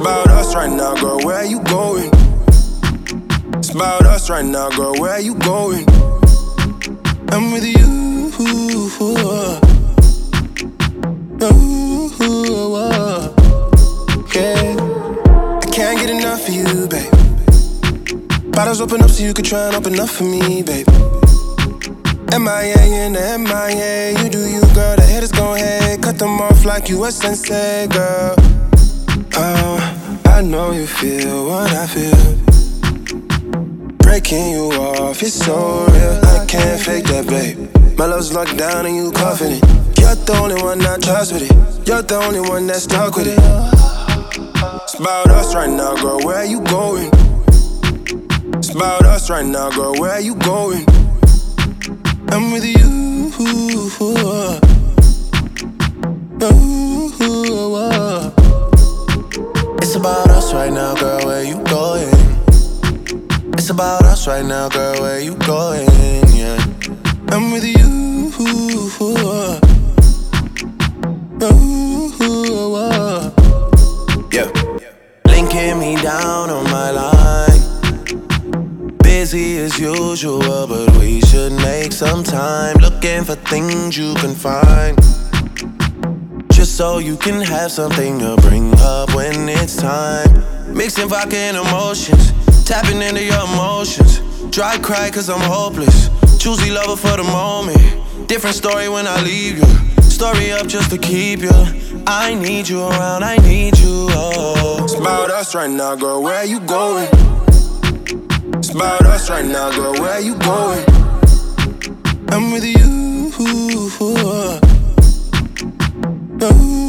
about us right now, girl, where you going? It's about us right now, girl, where you going? I'm with you. Yeah. I can't get enough of you, babe. Bottles open up so you can try and open up for me, babe. MIA in the MIA, you do you, girl. The haters gon' hate, cut them off like you a sensei, girl. Oh, I know you feel what I feel. Breaking you off, it's so real. I can't fake that, babe. My love's locked down and you confident. You're the only one I trust with it. You're the only one that's stuck with it. It's about us right now, girl, where you going? It's about us right now, girl, where you going? I'm with you. It's about us right now, girl, where you going? It's about us right now, girl, where you going? Yeah. I'm with you. Yeah. Linking me down on my line. Busy as usual, but we should make some time. Looking for things you can find, just so you can have something to bring up when it's time. Mixing vodka and emotions, tapping into your emotions. Dry cry cause I'm hopeless, choosy lover for the moment. Different story when I leave you, story up just to keep you. I need you around, I need you, oh. It's about us right now, girl, where you going? It's about us right now, girl, where you going? I'm with you.